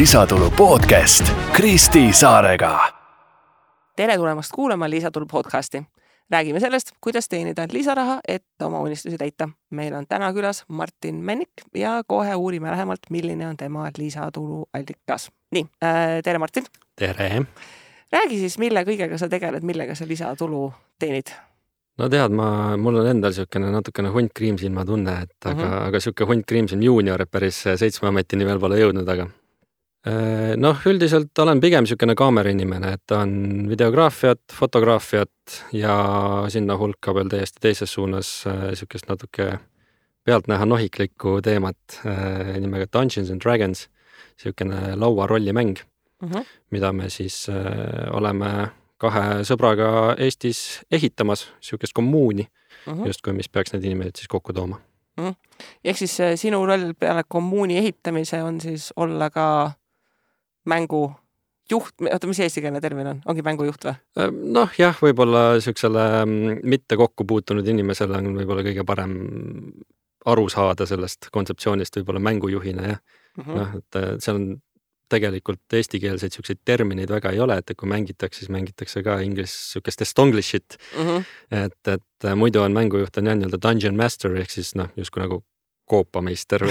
Lisatulu podcast Kristi Saarega. Tere tulemast kuulama Lisatulu podcasti. Räägime sellest, kuidas teenida lisaraha, et oma unistusi täita. Meil on täna külas Martin Männik ja kohe uurime lähemalt, milline on tema lisatulu allikas. Nii, tere Martin. Tere. Räägi siis, mille kõigega sa tegeled, millega sa lisatulu teenid? No tead, mul on endal natukene hunt kriimsilma tunne, aga siuke hunt kriimsilm juunior päris 7 ametini veel pole jõudnud, aga üldiselt olen pigem siukene kaamerainimene, et on videograafiat, fotograafiat ja sinna hulka veel täiesti teises suunas siukest natuke pealtnäha nohiklikku teemat nimega Dungeons and Dragons, siukene lauarollimäng, mida me siis oleme 2 sõbraga Eestis ehitamas, siukest kommuuni, justkui mis peaks need inimesed siis kokku tooma. Ehk siis sinu roll peale kommuuni ehitamise on siis olla ka mängu juht, mis eestikeelne termin on? Ongi mängu juht või? Jah, võib-olla siuksele mitte kokku puutunud inimesele on võib-olla kõige parem aru saada sellest kontseptsioonist võib-olla mängujuhina, jah. Et seal on tegelikult eestikeelseid siukseid termineid väga ei ole, et kui mängitakse, siis mängitakse ka siukest estonglishit. Et muidu on mängujuht on jah Dungeon Master ehk siis justkui nagu koopameister.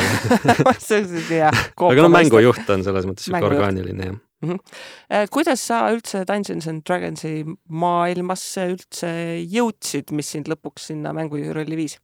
Aga mängujuht on selles mõttes siuke orgaaniline, jah. Kuidas sa üldse Dungeons and Dragonsi maailmasse üldse jõudsid, mis sind lõpuks sinna mängujuhi rolli viis?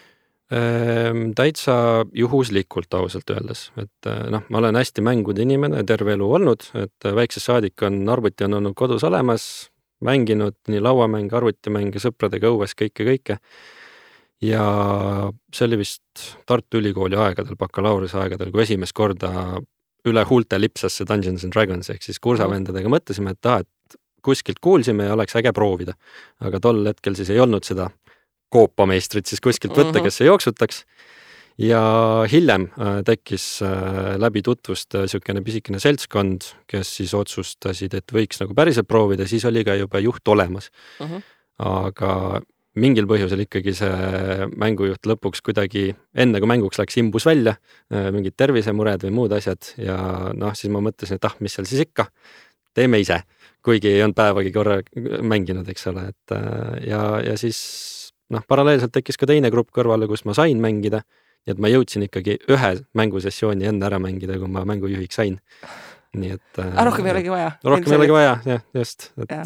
Täitsa juhuslikult ausalt öeldes, et ma olen hästi mängude inimene, terve elu olnud, et väiksest saadik arvuti on olnud kodus olemas, mänginud nii lauamäng, arvutimänge, sõpradega õues, kõike. Ja see oli vist Tartu Ülikooli aegadel, bakalaureuse aegadel, kui esimest korda üle huulte lipsas see Dungeons and Dragons, ehk siis kursavendadega mõtlesime, et kuskilt kuulsime ja oleks äge proovida. Aga tol hetkel siis ei olnud seda koopameistrit siis kuskilt võtta, kes see jooksutaks. Ja hiljem tekkis läbi tutvust siukene pisikene seltskond, kes siis otsustasid, et võiks nagu päriselt proovida, siis oli ka juba juht olemas. Aga mingil põhjusel ikkagi see mängujuht lõpuks kuidagi enne kui mänguks läks imbus välja, mingid tervisemured või muud asjad ja siis ma mõtlesin, et mis seal siis ikka, teeme ise, kuigi ei olnud päevagi korra mänginud, eks ole, et ja siis paralleelselt tekkis ka teine grupp kõrvale, kus ma sain mängida, nii et ma jõudsin ikkagi ühe mängusessiooni enne ära mängida, kui ma mängujuhiks sain. Nii et rohkem ei olegi vaja. Rohkem ei olegi vaja, jah, just.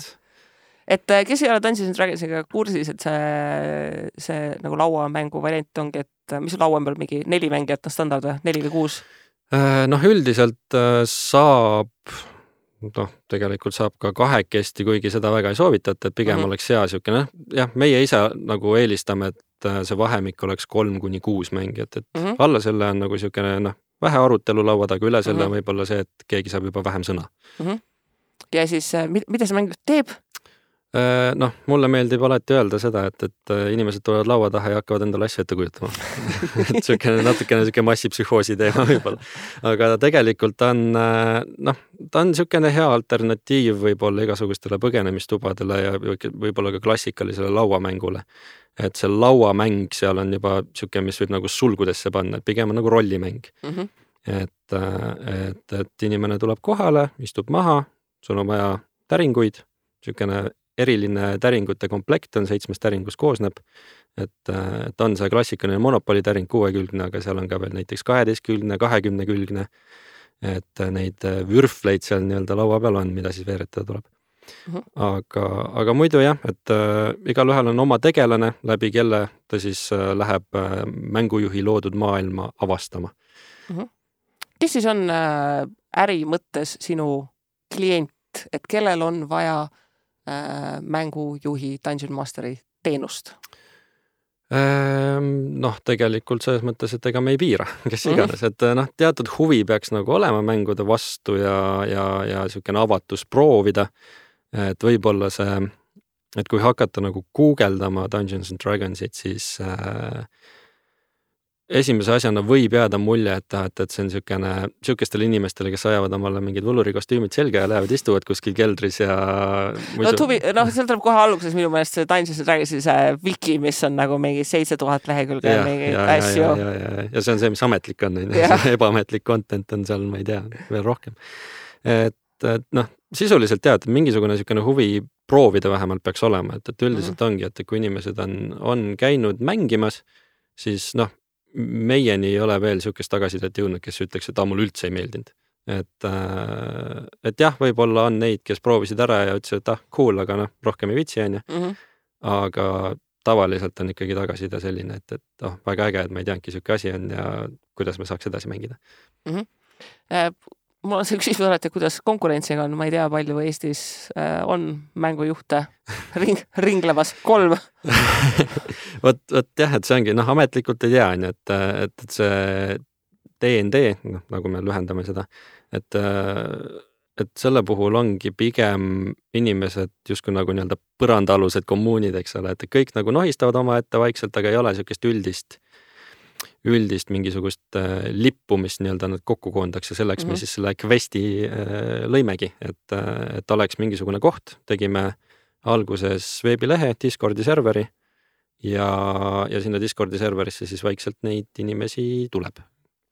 Et kes ei ole Dungeons and Dragonsiga kursis, et see nagu lauamängu variant ongi, et mis laua on peal mingi 4 mängijat on standard või 4 või 6? Üldiselt saab tegelikult saab ka 2, kuigi seda väga ei soovitata, et pigem oleks hea siukene, jah, meie ise nagu eelistame, et see vahemik oleks 3-6 mängijat, et alla selle on nagu siukene, vähe arutelu laua taga, üle selle võib-olla see, et keegi saab juba vähem sõna. Ja siis, mida see mäng teeb? Mulle meeldib alati öelda seda, et inimesed tulevad laua taha ja hakkavad endale asju ette kujutama. natukene siuke massipsühhoosi teema võib-olla. Aga tegelikult ta on siukene hea alternatiiv võib-olla igasugustele põgenemistubadele ja võib-olla ka klassikalisele lauamängule. Et see lauamäng seal on juba siuke, mis võib nagu sulgudesse panna, et pigem on nagu rollimäng. Et inimene tuleb kohale, istub maha, sul on vaja täringuid, siukene eriline täringute komplekt on 7 täringust koosneb, et on see klassikaline monopoli täring 6-külgne, aga seal on ka veel näiteks 12-külgne, 20-külgne, et neid vürfleid seal nii-öelda laua peal on, mida siis veeretada tuleb. Aga muidu jah, et igal ühel on oma tegelane, läbi kelle ta siis läheb mängujuhi loodud maailma avastama. Kes siis on äri mõttes sinu klient, et kellel on vaja mängujuhi Dungeon Masteri teenust? Tegelikult selles mõttes, et ega me ei piira, kes iganes, et teatud huvi peaks nagu olema mängude vastu ja siukene avatus proovida, et võib-olla see, et kui hakata nagu guugeldama Dungeons and Dragonsit, siis esimese asjana võib jääda mulje, et see on siukestele inimestele, kes ajavad omale mingid võlurikostüümid selga ja lähevad istuvad kuskil keldris ja seal tuleb kohe alguses minu meelest see Dungeons & Dragonsi see wiki, mis on nagu mingi 7000 lehekülge ja mingi asju. Ja see on see, mis ametlik on, ebaametlik content on seal, ma ei tea, veel rohkem. Et sisuliselt et mingisugune siukene huvi proovida vähemalt peaks olema, et üldiselt ongi, et kui inimesed on käinud mängimas, siis meieni ei ole veel siukest tagasisidet jõudnud, kes ütleks, et mul üldse ei meeldinud. Et jah, võib-olla on neid, kes proovisid ära ja ütlesid, et cool, aga rohkem ei vitsi, on ju. Aga tavaliselt on ikkagi tagasiside selline, et väga äge, et ma ei teadki siuke asi on ja kuidas me saaks edasi mängida. Mul on see küsimus alati, kuidas konkurentsiga on, ma ei tea, palju Eestis on mängujuhte ringlemas 3. Vot jah, et see ongi, ametlikult ei tea, et see D&D, nagu me lühendame seda, et selle puhul ongi pigem inimesed justkui nagu nii-öelda põrandaalused kommuunid, eks ole, et kõik nagu nohistavad oma ette vaikselt, aga ei ole siukest üldist mingisugust lippu, mis nii-öelda nad kokku koondaks ja selleks me siis selle questi lõimegi, et oleks mingisugune koht. Tegime alguses veebilehe, Discordi serveri ja sinna Discordi serverisse siis vaikselt neid inimesi tuleb.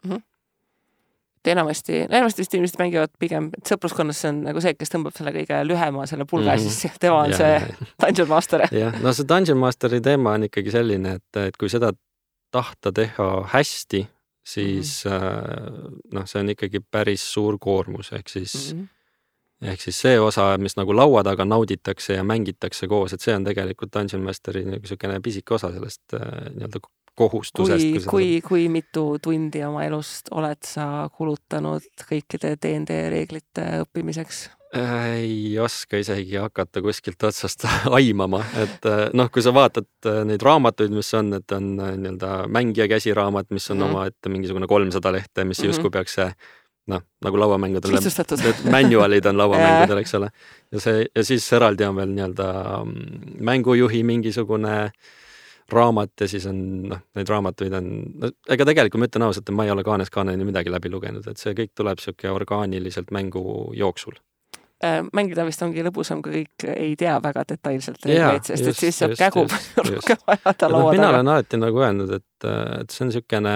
Enamasti vist inimesed mängivad pigem, et sõpruskonnas see on nagu see, kes tõmbab selle kõige lühema selle pulga, siis tema on see Dungeon Master. Jah, see Dungeon Masteri teema on ikkagi selline, et kui seda tahta teha hästi, siis see on ikkagi päris suur koormus, ehk siis see osa, mis nagu laua taga nauditakse ja mängitakse koos, et see on tegelikult Dungeon Masteri niisugune pisike osa sellest nii-öelda kohustusest. Kui mitu tundi oma elust oled sa kulutanud kõikide D&D reeglite õppimiseks? Ei oska isegi hakata kuskilt otsast aimama, et kui sa vaatad neid raamatuid, mis on, et on nii-öelda mängija käsiraamat, mis on oma ette mingisugune 300 lehte, mis justkui peaks see nagu lauamängudel, manualid on lauamängudel, eks ole. Ja siis eraldi on veel nii-öelda mängujuhi mingisugune raamat ja siis on, neid raamatuid on, ega tegelikult ma ütlen ausalt, et ma ei ole kaaneni midagi läbi lugenud, et see kõik tuleb siuke orgaaniliselt mängu jooksul. Mängida vist ongi lõbusam, kui kõik ei tea väga detailselt, sest et siis saab kägu rohkem ajada laua taga. Mina olen alati nagu öelnud, et see on siukene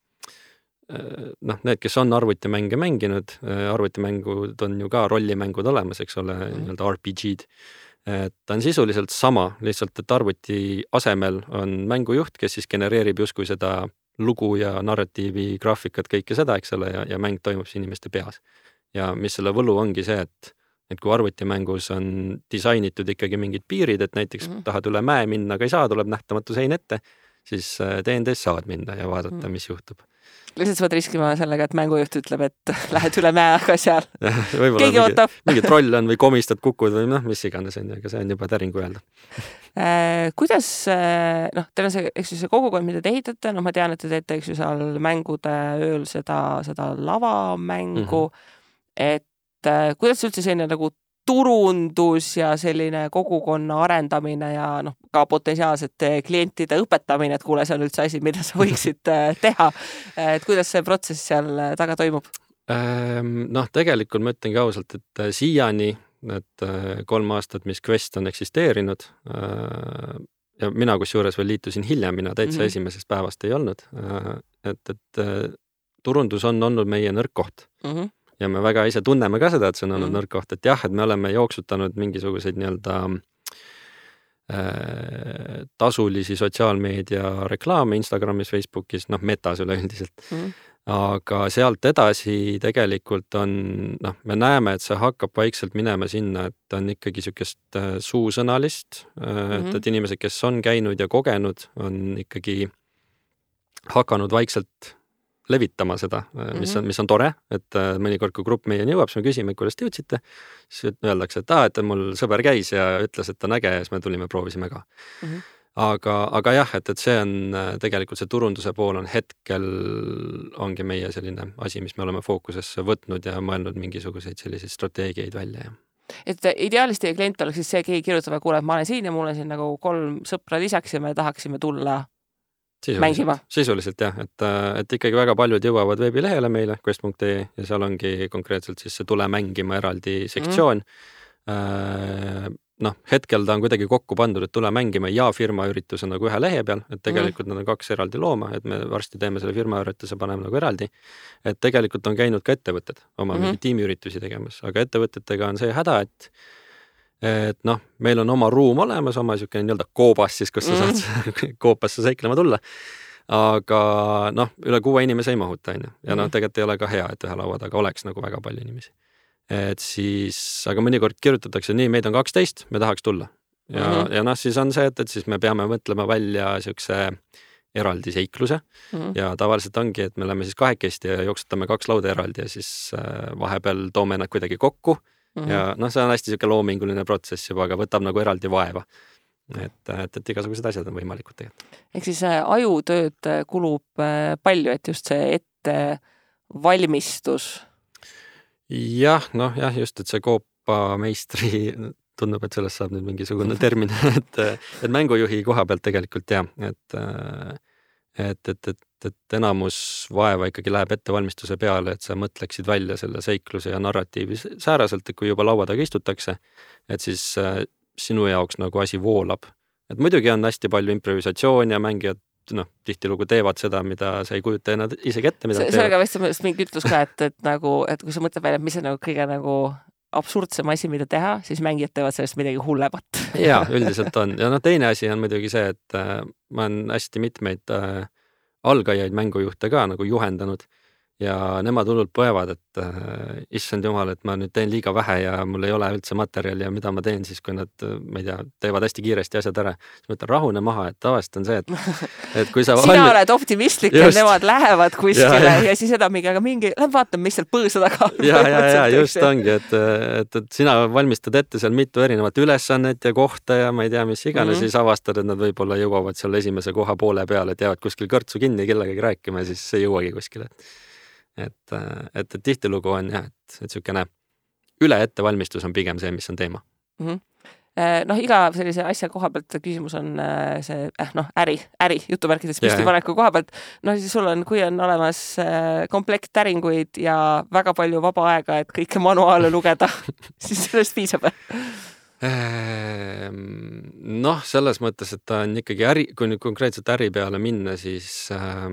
need, kes on arvutimänge mänginud, arvutimängud on ju ka rollimängud olemas, eks ole, nii-öelda RPG-d. Ta on sisuliselt sama, lihtsalt, et arvuti asemel on mängujuht, kes siis genereerib justkui seda lugu ja narratiivi, graafikat, kõike seda, eks ole, ja mäng toimub inimeste peas. Ja mis selle võlu ongi see, et kui arvutimängus on disainitud ikkagi mingid piirid, et näiteks tahad üle mäe minna, aga ei saa, tuleb nähtamatu sein ette, siis D&D-s saad minna ja vaadata, mis juhtub. Lihtsalt sa võid riskima sellega, et mängujuht ütleb, et lähed üle mäe, aga seal keegi ootab. Mingi troll on või komistad, kukud või mis iganes on, aga see on juba täringu öelda. Kuidas, teil on see kogukond, mida te ehitate, ma tean, et te teete seal mängude ööl seda lavamängu, et kuidas üldse selline nagu turundus ja selline kogukonna arendamine ja ka potentsiaalsete klientide õpetamine, et kuule, see on üldse asi, mida sa võiksid teha. Et kuidas see protsess seal taga toimub? Tegelikult ma ütlengi ausalt, et siiani, et 3 aastat, mis Quest on eksisteerinud ja mina kusjuures veel liitusin hiljem, mina täitsa esimesest päevast ei olnud, et turundus on olnud meie nõrk koht. Ja me väga ise tunneme ka seda, et see on olnud nõrk koht, et jah, et me oleme jooksutanud mingisuguseid nii-öelda tasulisi sotsiaalmeedia reklaame Instagramis, Facebookis, metas üleüldiselt. Aga sealt edasi tegelikult on, me näeme, et see hakkab vaikselt minema sinna, et on ikkagi siukest suusõnalist, et inimesed, kes on käinud ja kogenud, on ikkagi hakanud vaikselt levitama seda, mis on tore, et mõnikord, kui grupp meieni jõuab, siis me küsime, kuidas te jõudsite, siis öeldakse, et mul sõber käis ja ütles, et on äge ja siis me tulime, proovisime ka. Aga jah, et see on tegelikult see turunduse pool on hetkel ongi meie selline asi, mis me oleme fookusesse võtnud ja mõelnud mingisuguseid selliseid strateegiaid välja. Et ideaalist teie klient oleks siis see, keegi kirjutab, kuule, et ma olen siin ja mul on siin nagu 3 sõpra lisaks ja me tahaksime tulla mängima? Sisuliselt jah, et ikkagi väga paljud jõuavad veebilehele meile quest.ee ja seal ongi konkreetselt siis see tule mängima eraldi sektsioon. Hetkel ta on kuidagi kokku pandud, et tule mängima ja firma ürituse nagu ühe lehe peal, et tegelikult nad on 2 eraldi looma, et me varsti teeme selle firma ürituse, paneme nagu eraldi. Et tegelikult on käinud ka ettevõtted oma mingi tiimiüritusi tegemas, aga ettevõtetega on see häda, et meil on oma ruum olemas, oma niisugune nii-öelda koobas siis, kus sa saad koopasse seiklema tulla. Aga üle 6 inimese ei mahuta, on ju. Ja tegelikult ei ole ka hea, et ühe laua taga oleks nagu väga palju inimesi. Et siis, aga mõnikord kirjutatakse nii, meid on 12, me tahaks tulla. Ja siis on see, et siis me peame mõtlema välja niisuguse eraldi seikluse ja tavaliselt ongi, et me oleme siis 2 ja jooksutame 2 lauda eraldi ja siis vahepeal toome nad kuidagi kokku. Ja see on hästi niisugune loominguline protsess juba, aga võtab nagu eraldi vaeva. Et igasugused asjad on võimalikud tegelikult. Ehk siis ajutööd kulub palju, et just see ette valmistus. Jah, just, et see koopameistri tundub, et sellest saab nüüd mingisugune termin, et mängujuhi koha pealt tegelikult jah, et enamus vaeva ikkagi läheb ettevalmistuse peale, et sa mõtleksid välja selle seikluse ja narratiivi sääraselt, et kui juba laua taga istutakse, et siis sinu jaoks nagu asi voolab. Et muidugi on hästi palju improvisatsiooni ja mängijad tihtilugu teevad seda, mida sa ei kujuta ennad isegi ette, mida see väga vist mingi ütlus ka, et kui sa mõtled välja, mis on nagu kõige nagu absurdsem asi, mida teha, siis mängijad teevad sellest midagi hullemat. Jaa, üldiselt on. Ja teine asi on muidugi see, et ma olen hästi mitmeid algajaid mängujuhte ka nagu juhendanud ja nemad hullult põevad, et issand jumal, et ma nüüd teen liiga vähe ja mul ei ole üldse materjali ja mida ma teen siis, kui nad, ma ei tea, teevad hästi kiiresti asjad ära. Siis ma ütlen, rahune maha, et tavaliselt on see, et kui sa sina oled optimistlik ja nemad lähevad kuskile ja siis seda mingi, lähen vaatan, mis seal põõsa taga. Ja, just ongi, et sina valmistad ette seal mitu erinevat ülesannet ja kohta ja ma ei tea, mis igane, siis avastad, et nad võib-olla jõuavad seal esimese koha poole peale, et jäävad kuskil kõrtsu kinni kellegagi rääkima ja siis ei jõuagi kuskile. Et tihtilugu on jah, et niisugune üle ettevalmistus on pigem see, mis on teema. Iga sellise asja koha pealt küsimus on see äri jutuvärkides püstipaneku koha pealt. Siis sul on, kui on olemas komplekt täringuid ja väga palju vaba aega, et kõike manuaale lugeda, siis sellest piisab. Selles mõttes, et ta on ikkagi kui nüüd konkreetselt äri peale minna, siis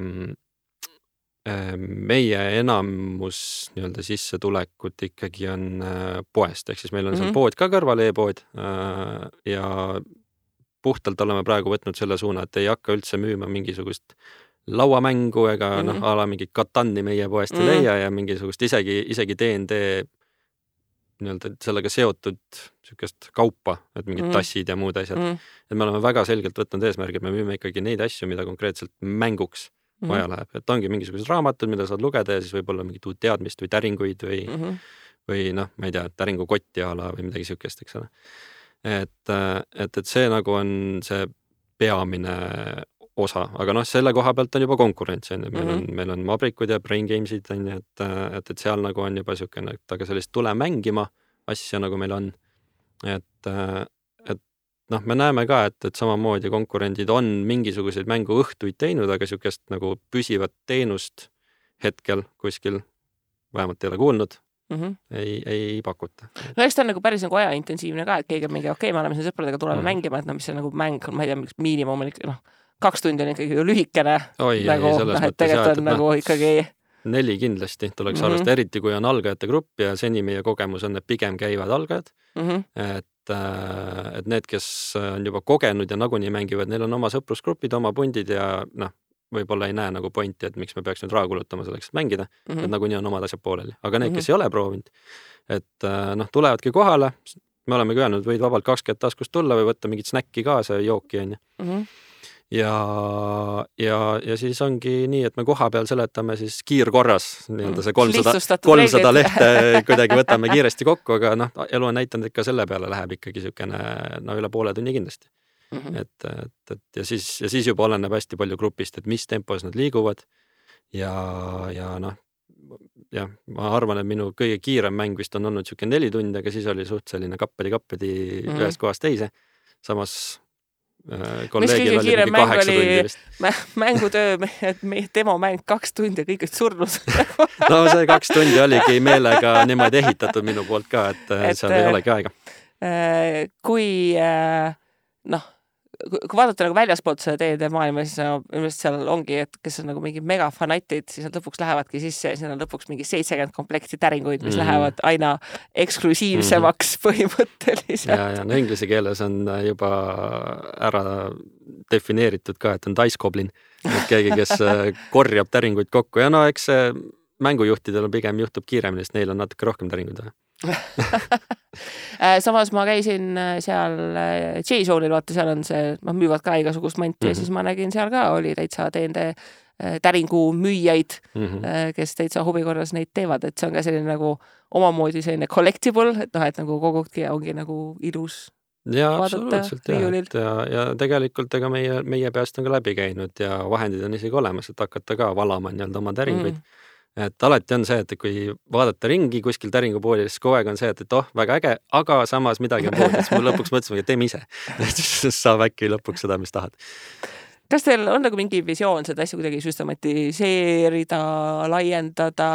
meie enamus nii-öelda sissetulekut ikkagi on poest, ehk siis meil on seal pood ka kõrval, e-pood ja puhtalt oleme praegu võtnud selle suuna, et ei hakka üldse müüma mingisugust lauamängu ega ala mingit Katanni meie poest ei leia ja mingisugust isegi D&D nii-öelda sellega seotud niisugust kaupa, et mingid tassid ja muud asjad. Et me oleme väga selgelt võtnud eesmärgi, et me müüme ikkagi neid asju, mida konkreetselt mänguks vaja läheb, et ongi mingisugused raamatud, mida saad lugeda ja siis võib-olla mingit uut teadmist või täringuid või ma ei tea, täringukotti ala või midagi siukest, eks ole. Et see nagu on see peamine osa, aga selle koha pealt on juba konkurents, meil on Mabrikud ja Brain Gamesid, et seal nagu on juba siukene, aga sellist tule mängima asja nagu meil on, et me näeme ka, et samamoodi konkurendid on mingisuguseid mänguõhtuid teinud, aga siukest nagu püsivat teenust hetkel kuskil, vähemalt ei ole kuulnud, ei pakuta. Eks ta on nagu päris nagu ajaintensiivne ka, et keegi on mingi, okei, me oleme siin sõpradega tuleme mängima, et mis see nagu mäng on, ma ei tea, miinimum on ikka, 2 tundi on ikkagi lühikene. Et tegelikult on nagu ikkagi 4 kindlasti tuleks arvestada, eriti kui on algajate grupp ja seni meie kogemus on, et pigem käivad algajad, et need, kes on juba kogenud ja nagunii mängivad, neil on oma sõprusgrupid, oma pundid ja võib-olla ei näe nagu pointi, et miks me peaks nüüd raha kulutama selleks, et mängida, et nagunii on omad asjad pooleli. Aga need, kes ei ole proovinud, et tulevadki kohale, me oleme öelnud, võid vabalt 20 taskust tulla või võtta mingit snäkki kaasa ja jooki on ju. Ja siis ongi nii, et me koha peal seletame siis kiirkorras nii-öelda see 300 lehte kuidagi võtame kiiresti kokku, aga elu on näitanud, et ka selle peale läheb ikkagi niisugune üle poole tunni kindlasti. Ja siis juba oleneb hästi palju grupist, et mis tempos nad liiguvad ja ma arvan, et minu kõige kiirem mäng vist on olnud niisugune 4 tundi, aga siis oli suht selline kappedi ühest kohast teise. Samas kolleegil oli mingi 8 tundi vist. Mängutöö, et demomäng 2 tundi ja kõik olid surnud. No see 2 tundi oligi meelega niimoodi ehitatud minu poolt ka, et seal ei olegi aega. Kui vaadata nagu väljaspoolt seda D&D maailma, siis seal ongi, et kes on nagu mingi megafanatid, siis nad lõpuks lähevadki sisse ja siin on lõpuks mingi 70 komplekti täringuid, mis lähevad aina eksklusiivsemaks põhimõtteliselt. Ja no inglise keeles on juba ära defineeritud ka, et on dice goblin, et keegi, kes korjab täringuid kokku ja no eks mängujuhtidel pigem juhtub kiiremini, sest neil on natuke rohkem täringuid. Samas ma käisin seal J-Zone'il, vaata seal on see, müüvad ka igasugust manti ja siis ma nägin seal ka oli täitsa D&D täringu müüjaid, kes täitsa huvikorras neid teevad, et see on ka selline nagu omamoodi selline collectible, et et nagu kogudki ongi nagu ilus ja absoluutselt ja tegelikult ega meie peast on ka läbi käinud ja vahendid on isegi olemas, et hakata ka valama nii-öelda oma täringuid. Et alati on see, et kui vaadata ringi kuskil täringupooli, siis kogu aeg on see, et väga äge, aga samas midagi on poodi, siis mul lõpuks mõtlesin, et teeme ise. Saab äkki lõpuks seda, mis tahad. Kas teil on nagu mingi visioon seda asja kuidagi süstematiseerida, laiendada?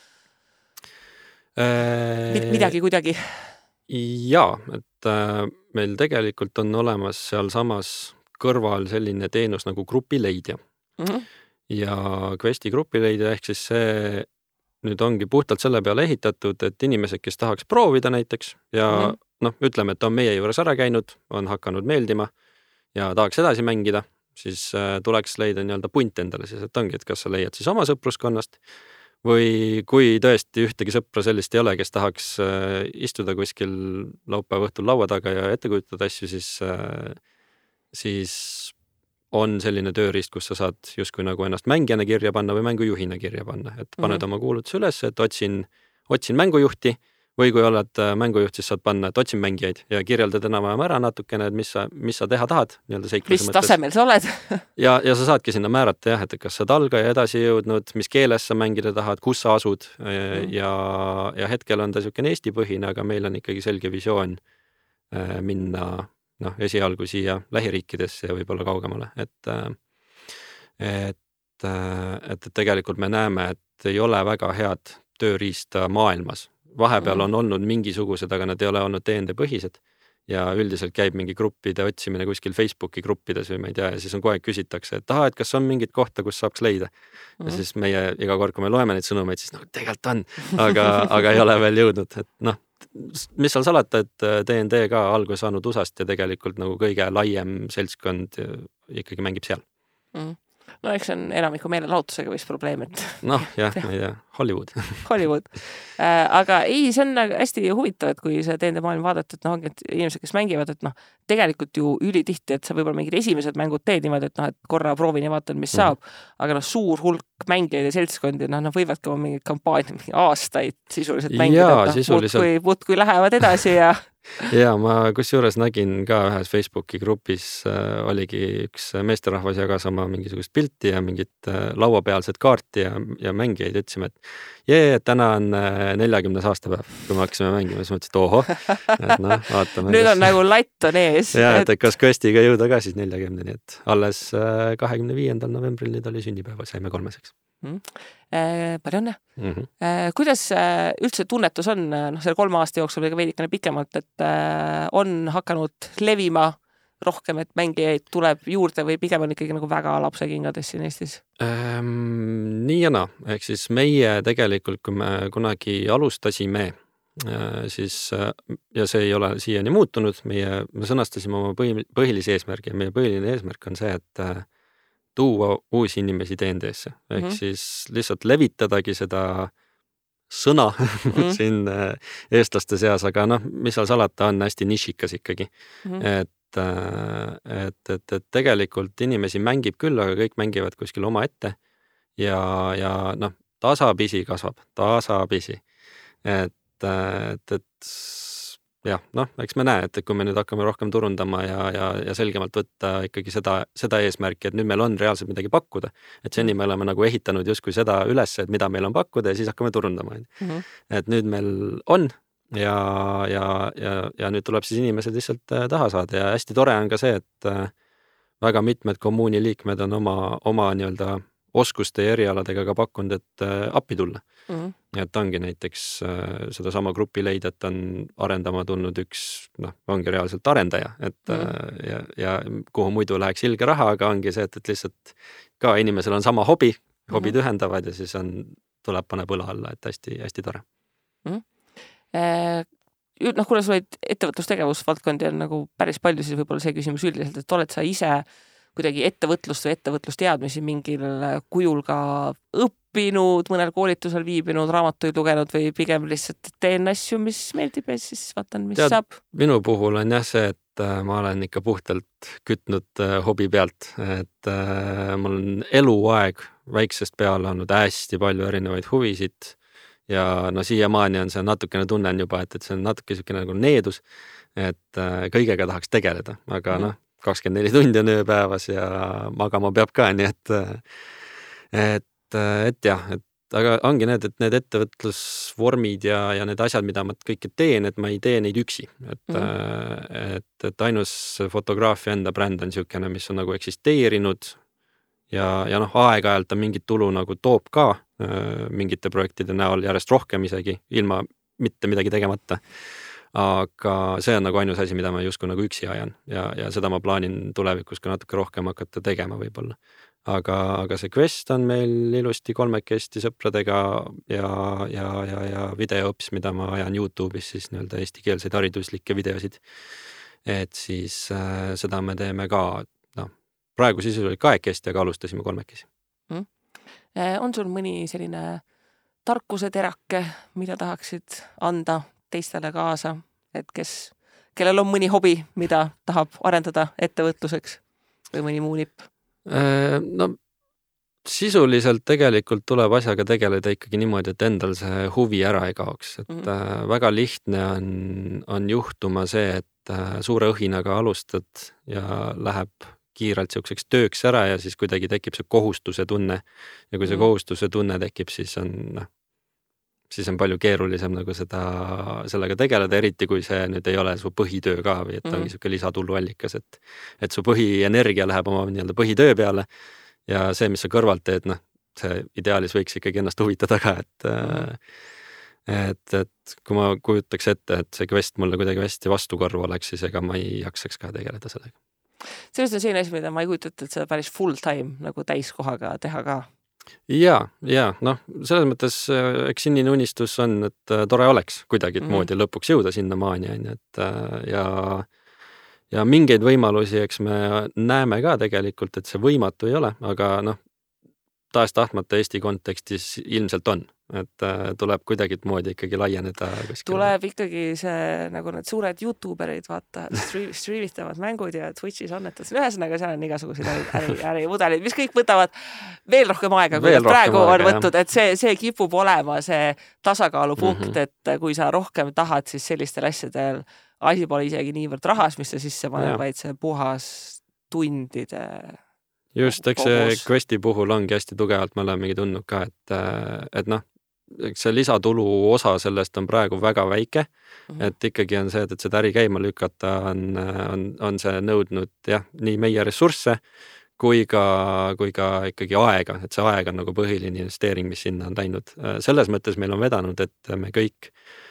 Midagi kuidagi? Jaa, et meil tegelikult on olemas seal samas kõrval selline teenus nagu grupileidja. Ja Questi grupileidja ehk siis see nüüd ongi puhtalt selle peale ehitatud, et inimesed, kes tahaks proovida näiteks ja ütleme, et on meie juures ära käinud, on hakanud meeldima ja tahaks edasi mängida, siis tuleks leida nii-öelda punt endale siis, et ongi, et kas sa leiad siis oma sõpruskonnast või kui tõesti ühtegi sõpra sellist ei ole, kes tahaks istuda kuskil laupäeva õhtul laua taga ja ette kujutada asju, siis on selline tööriist, kus sa saad justkui nagu ennast mängijana kirja panna või mängujuhina kirja panna, et paned oma kuulutuse üles, et otsin mängujuhti või kui oled mängujuht, siis saad panna, et otsin mängijaid ja kirjeldad enam ära natukene, et mis sa teha tahad nii-öelda seikluse mõttes. Mis tasemel sa oled? ja sa saadki sinna määrata et kas sa oled algaja edasi jõudnud, mis keeles sa mängida tahad, kus sa asud ja hetkel on ta niisugune Eesti-põhine, aga meil on ikkagi selge visioon minna esialgu siia lähiriikidesse ja võib-olla kaugemale, et tegelikult me näeme, et ei ole väga head tööriista maailmas. Vahepeal on olnud mingisugused, aga nad ei ole olnud D&D põhised ja üldiselt käib mingi gruppide otsimine kuskil Facebooki gruppides või ma ei tea ja siis on kogu aeg küsitakse, et et kas on mingit kohta, kus saaks leida. Ja siis meie iga kord, kui me loeme neid sõnumeid, siis tegelikult on, aga ei ole veel jõudnud, et mis seal salata, et D&D ka alguse saanud USA-st ja tegelikult nagu kõige laiem seltskond ikkagi mängib seal. No eks on enamiku meelelahutusega vist probleem, et ma ei tea, Hollywood. Aga ei, see on hästi huvitav, et kui see D&D maailm vaadata, et ongi, et inimesed, kes mängivad, et tegelikult ju ülitihti, et sa võib-olla mingid esimesed mängud teed niimoodi, et korra proovin ja vaatan, mis saab, aga suur hulk mängijaid ja seltskondi, võivadki oma mingi kampaania aastaid sisuliselt mängida, kui lähevad edasi ja ja ma kusjuures nägin ka ühes Facebooki grupis oligi üks meesterahvas jagas oma mingisugust pilti ja mingit lauapealset kaarti ja mängijaid ütlesime, et täna on 40. aastapäev, kui me hakkasime mängima, siis mõtlesin, et oho, et vaatame. Nüüd on nagu latt on ees. Ja, et kas Questiga jõuda ka siis 40, nii et alles 25. novembril nüüd oli sünnipäeva, saime 3. Palju õnne. Kuidas üldse tunnetus on selle 3 aasta jooksul või veidikene pikemalt, et on hakanud levima rohkem, et mängijaid tuleb juurde või pigem on ikkagi nagu väga lapsekingades siin Eestis? Nii ja naa. Ehk siis meie tegelikult, kui me kunagi alustasime, siis, ja see ei ole siiani muutunud, me sõnastasime oma põhilise eesmärgi ja meie põhiline eesmärk on see, et tuua uusi inimesi D&D-sse. Ehk siis lihtsalt levitadagi seda sõna siin eestlaste seas, aga mis seal salata on hästi nišikas ikkagi. Et tegelikult inimesi mängib küll, aga kõik mängivad kuskil oma ette ja tasapisi kasvab, tasapisi. Et jah, eks me näe, et kui me nüüd hakkame rohkem turundama ja selgemalt võtta ikkagi seda eesmärki, et nüüd meil on reaalselt midagi pakkuda. Et seni me oleme nagu ehitanud justkui seda üles, et mida meil on pakkuda ja siis hakkame turundama. Et nüüd meil on ja nüüd tuleb siis inimesed lihtsalt taha saada ja hästi tore on ka see, väga mitmed kommuuni liikmed on oma nii-öelda oskuste ja erialadega ka pakkunud, et appi tulla. Et ongi näiteks sedasama grupi leidjat on arendama tulnud üks, ongi reaalselt arendaja, et ja kuhu muidu läheks ilge raha, aga ongi see, et lihtsalt ka inimesel on sama hobid ühendavad ja siis tuleb paneb õla alla, et hästi, hästi tore. Kuna sul olid ettevõtlustegevusvaldkondi on nagu päris palju, siis võib-olla see küsimus üldiselt, et oled sa ise kuidagi ettevõtlust või ettevõtlusteadmisi mingil kujul ka õppinud, mõnel koolitusel viibinud, raamatuid lugenud või pigem lihtsalt teen asju, mis meeldib ja siis vaatan, mis saab? Minu puhul on jah see, et ma olen ikka puhtalt kütnud hobi pealt, et mul on eluaeg väiksest peale olnud hästi palju erinevaid huvisid ja siiamaani on see natukene tunnen juba, et see on natuke selline nagu needus, et kõigega tahaks tegeleda, aga 24 tundi on ööpäevas ja magama peab ka, nii et jah, aga ongi need ettevõtlusvormid ja need asjad, mida ma kõike teen, et ma ei tee neid üksi, et ainus fotograafia enda bränd on niisugune, mis on nagu eksisteerinud ja aeg-ajalt on mingit tulu nagu toob ka mingite projektide näol järjest rohkem isegi, ilma mitte midagi tegemata. Aga see on nagu ainus asi, mida ma justkui nagu üksi ajan ja seda ma plaanin tulevikus ka natuke rohkem hakata tegema võib-olla. Aga see Quest on meil ilusti kolmekesti sõpradega ja videoõps, mida ma ajan YouTube'is siis nii-öelda eestikeelseid hariduslikke videosid. Et siis seda me teeme ka, praegu siis oli kahekesti, aga alustasime kolmekesi. On sul mõni selline tarkuse terake, mida tahaksid anda teistele kaasa, et kellel on mõni hobi, mida tahab arendada ettevõtluseks või mõni muu nipp? Sisuliselt tegelikult tuleb asjaga tegeleda ikkagi niimoodi, et endal see huvi ära ei kaoks, et väga lihtne on juhtuma see, et suure õhinaga alustad ja läheb kiirelt selliseks tööks ära ja siis kuidagi tekib see kohustuse tunne ja kui see kohustuse tunne tekib, siis on palju keerulisem nagu sellega tegeleda, eriti kui see nüüd ei ole su põhitöö ka või et ongi selline lisatuluallikas, et su põhienergia läheb oma nii-öelda põhitöö peale ja see, mis sa kõrvalt teed, see ideaalis võiks ikkagi ennast huvitada ka, et kui ma kujutaks ette, et see Quest mulle kuidagi hästi vastukarvu oleks, siis ega ma ei jaksaks ka tegeleda sellega. Sellest on selline asi, mida ma ei kujuta, et seda päris full time nagu täiskohaga teha ka. Ja, selles mõttes eks sinine unistus on, et tore oleks kuidagi moodi lõpuks jõuda sinna maani, et ja mingeid võimalusi, eks me näeme ka tegelikult, et see võimatu ei ole, aga tahes-tahtmata Eesti kontekstis ilmselt on, et tuleb kuidagi moodi ikkagi laieneda. Tuleb ikkagi see, nagu need suured YouTuberid, vaata, streamitavad mängud ja Twitchis annetad. Ühesõnaga, seal on igasuguseid ärimudelid, mis kõik võtavad veel rohkem aega, kui praegu on võtnud, et see kipub olema see tasakaalupunkt, et kui sa rohkem tahad, siis sellistel asjadel asi pole isegi niivõrd rahas, mis sa sisse paned, vaid see puhas tundide just, eks see Questi puhul ongi hästi tugevalt, me olemegi tundnud ka, et eks see lisatulu osa sellest on praegu väga väike, et ikkagi on see, et seda äri käima lükata on see nõudnud nii meie ressursse kui ka ikkagi aega, et see aeg on nagu põhiline investeering, mis sinna on läinud. Selles mõttes meil on vedanud, et me kõik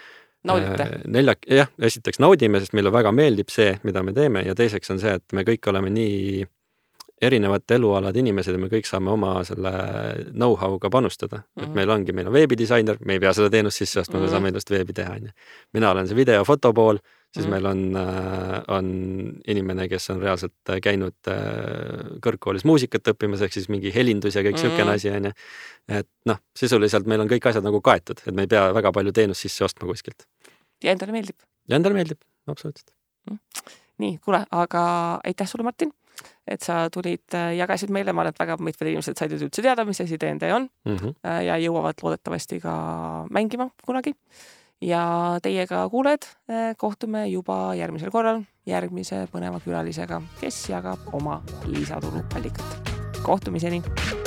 esiteks naudime, sest meile väga meeldib see, mida me teeme ja teiseks on see, et me kõik oleme nii erinevate elualad inimesed ja me kõik saame oma selle know-how'ga panustada. Et meil on veebidisainer, me ei pea seda teenust sisse ostma, me saame ilusti veebi teha. Mina olen see video fotopool, siis meil on inimene, kes on reaalselt käinud kõrgkoolis muusikat õppimas, ehk siis mingi helindus ja kõik siukene asi. Et sisuliselt meil on kõik asjad nagu kaetud, et me ei pea väga palju teenust sisse ostma kuskilt. Ja endale meeldib. Ja endale meeldib, absoluutselt. Nii, kuule, aga aitäh sulle, Martin, et sa tulid, jagasid meile, ma olen väga mitmed inimesed said üldse teada, mis asi DND on ja jõuavad loodetavasti ka mängima kunagi. Ja teiega kuuled, kohtume juba järgmisel korral järgmise põneva külalisega, kes jagab oma lisatulu allikat. Kohtumiseni!